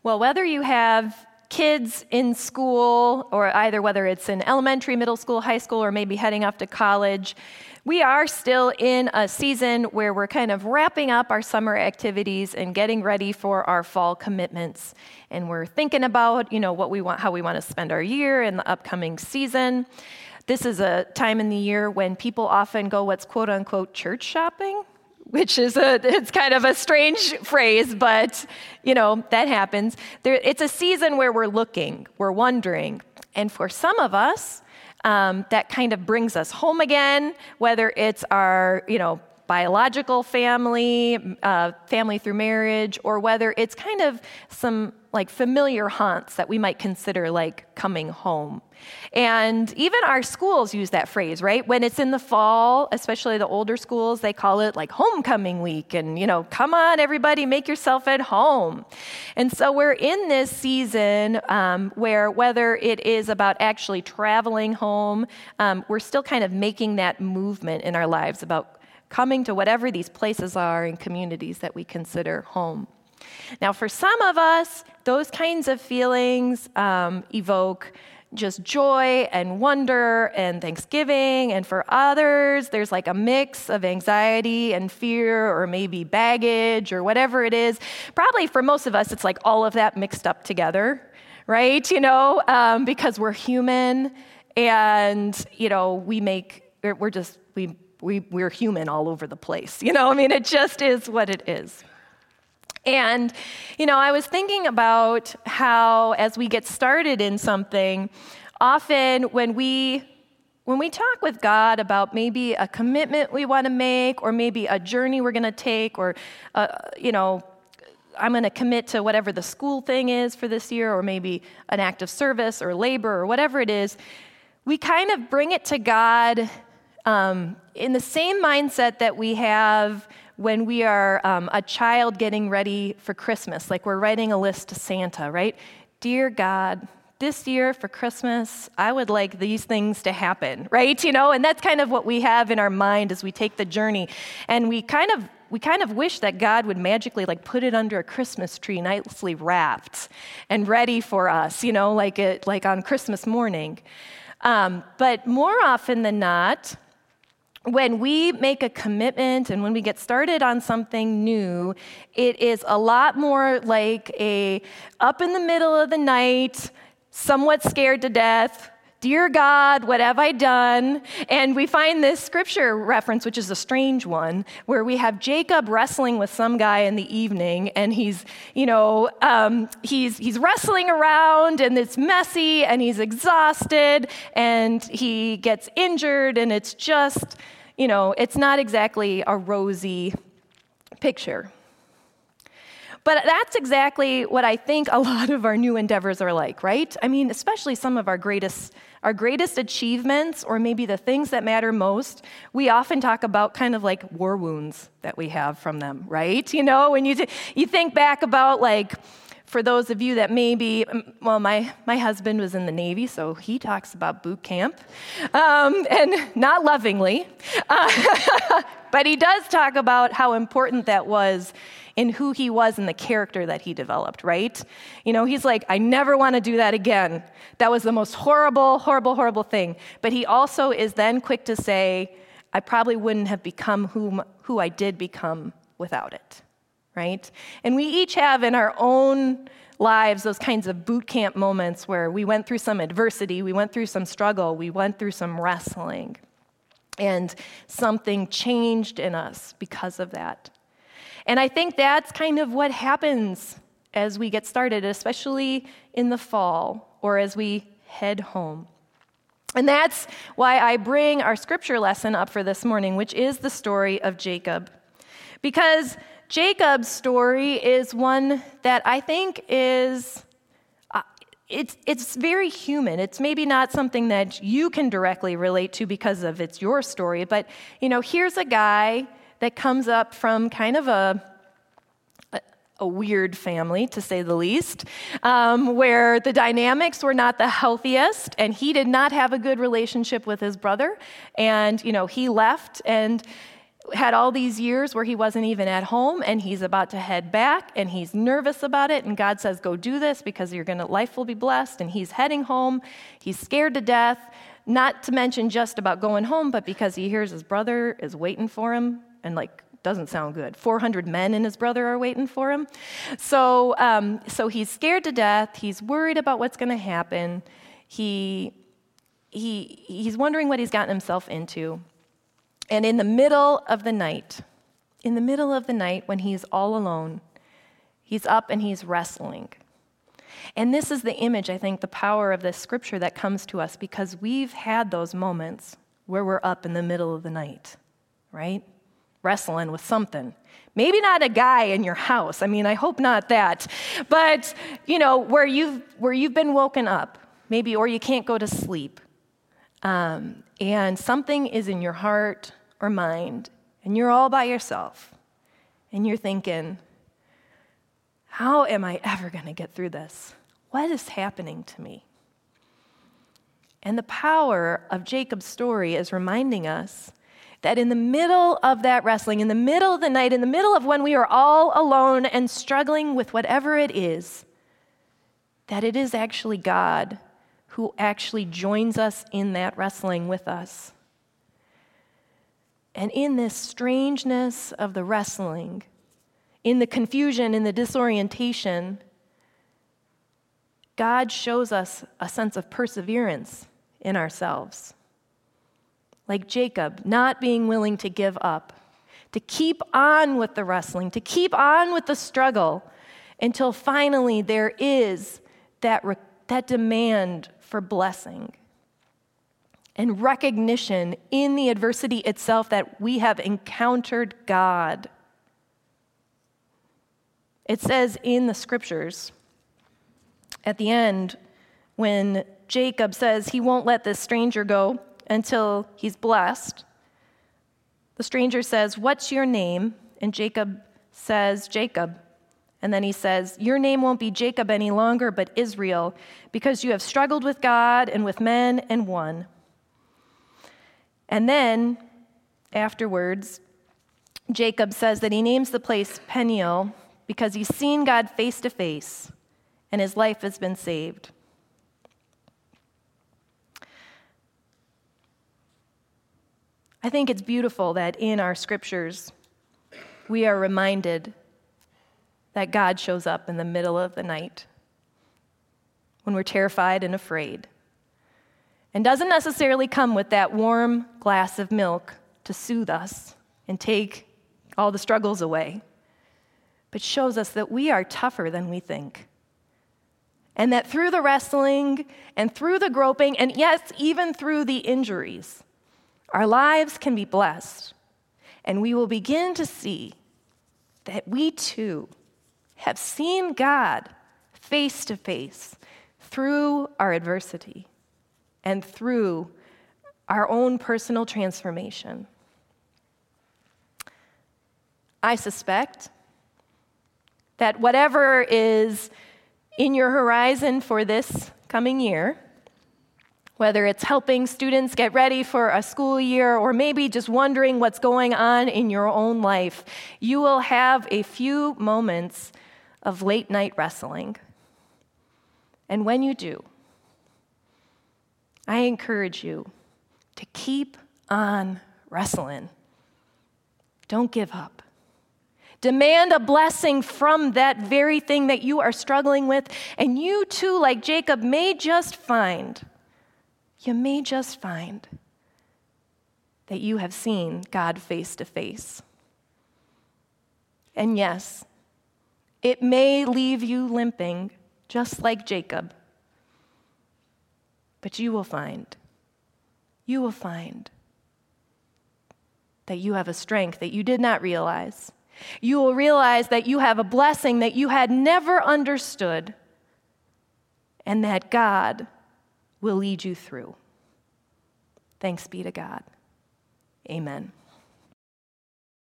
Well, whether you have kids in school, or either whether it's in elementary, middle school, high school, or maybe heading off to college, we are still in a season where we're kind of wrapping up our summer activities and getting ready for our fall commitments. And we're thinking about, what we want, how we want to spend our year in the upcoming season. This is a time in the year when people often go what's quote unquote church shopping, which is it's kind of a strange phrase, but that happens. It's a season where we're looking, we're wondering, and for some of us, that kind of brings us home again, whether it's our, biological family, family through marriage, or whether it's kind of some like familiar haunts that we might consider like coming home. And even our schools use that phrase, right? When it's in the fall, especially the older schools, they call it like homecoming week. And, come on, everybody, make yourself at home. And so we're in this season where whether it is about actually traveling home, we're still kind of making that movement in our lives about coming to whatever these places are and communities that we consider home. Now, for some of us, those kinds of feelings evoke just joy and wonder and thanksgiving. And for others, there's like a mix of anxiety and fear or maybe baggage or whatever it is. Probably for most of us, it's like all of that mixed up together, right? Because we're human and, we're human all over the place. It just is what it is. And, I was thinking about how as we get started in something, often when we talk with God about maybe a commitment we want to make or maybe a journey we're going to take or, I'm going to commit to whatever the school thing is for this year or maybe an act of service or labor or whatever it is, we kind of bring it to God in the same mindset that we have when we are a child getting ready for Christmas, like we're writing a list to Santa, right? Dear God, this year for Christmas, I would like these things to happen, right? And that's kind of what we have in our mind as we take the journey. And we kind of wish that God would magically like put it under a Christmas tree, nicely wrapped and ready for us, like on Christmas morning. But more often than not, when we make a commitment and when we get started on something new, it is a lot more like a up in the middle of the night, somewhat scared to death, dear God, what have I done? And we find this scripture reference, which is a strange one, where we have Jacob wrestling with some guy in the evening, and he's wrestling around, and it's messy, and he's exhausted, and he gets injured, and it's just, it's not exactly a rosy picture. But that's exactly what I think a lot of our new endeavors are like, right? Especially some of our greatest achievements, or maybe the things that matter most, we often talk about kind of like war wounds that we have from them, right? When you think back about like, for those of you that maybe, my husband was in the Navy, so he talks about boot camp, and not lovingly, but he does talk about how important that was in who he was and the character that he developed, right? He's like, I never want to do that again. That was the most horrible, horrible, horrible thing. But he also is then quick to say, I probably wouldn't have become who I did become without it, right? And we each have in our own lives those kinds of boot camp moments where we went through some adversity, we went through some struggle, we went through some wrestling, and something changed in us because of that. And I think that's kind of what happens as we get started, especially in the fall or as we head home. And that's why I bring our scripture lesson up for this morning, which is the story of Jacob. Because Jacob's story is one that I think is, it's very human. It's maybe not something that you can directly relate to because of it's your story, but here's a guy that comes up from kind of a weird family, to say the least, where the dynamics were not the healthiest, and he did not have a good relationship with his brother, and he left, and had all these years where he wasn't even at home, and he's about to head back, and he's nervous about it, and God says, go do this because life will be blessed, and he's heading home. He's scared to death, not to mention just about going home, but because he hears his brother is waiting for him, and doesn't sound good. 400 men and his brother are waiting for him. So he's scared to death. He's worried about what's going to happen. He's wondering what he's gotten himself into. And in the middle of the night, when he's all alone, he's up and he's wrestling. And this is the image, I think, the power of this scripture that comes to us, because we've had those moments where we're up in the middle of the night, right? Wrestling with something. Maybe not a guy in your house. I hope not that. But, where you've been woken up, maybe, or you can't go to sleep. And something is in your heart or mind, and you're all by yourself, and you're thinking, how am I ever going to get through this? What is happening to me? And the power of Jacob's story is reminding us that in the middle of that wrestling, in the middle of the night, in the middle of when we are all alone and struggling with whatever it is, that it is actually God who actually joins us in that wrestling with us. And in this strangeness of the wrestling, in the confusion, in the disorientation, God shows us a sense of perseverance in ourselves. Like Jacob, not being willing to give up, to keep on with the wrestling, to keep on with the struggle, until finally there is that demand for blessing and recognition in the adversity itself that we have encountered God. It says in the scriptures at the end, when Jacob says he won't let this stranger go until he's blessed, the stranger says, "What's your name?" And Jacob says, "Jacob." And then he says, "Your name won't be Jacob any longer, but Israel, because you have struggled with God and with men and won." And then, afterwards, Jacob says that he names the place Peniel because he's seen God face to face, and his life has been saved. I think it's beautiful that in our scriptures, we are reminded that God shows up in the middle of the night when we're terrified and afraid, and doesn't necessarily come with that warm glass of milk to soothe us and take all the struggles away, but shows us that we are tougher than we think. And that through the wrestling and through the groping, and yes, even through the injuries, our lives can be blessed. And we will begin to see that we too have seen God face to face through our adversity and through our own personal transformation. I suspect that whatever is in your horizon for this coming year, whether it's helping students get ready for a school year or maybe just wondering what's going on in your own life, you will have a few moments of late night wrestling. And when you do, I encourage you to keep on wrestling. Don't give up. Demand a blessing from that very thing that you are struggling with, and you too, like Jacob, may just find that you have seen God face to face. And yes, it may leave you limping, just like Jacob, but you will find that you have a strength that you did not realize. You will realize that you have a blessing that you had never understood, and that God will lead you through. Thanks be to God. Amen.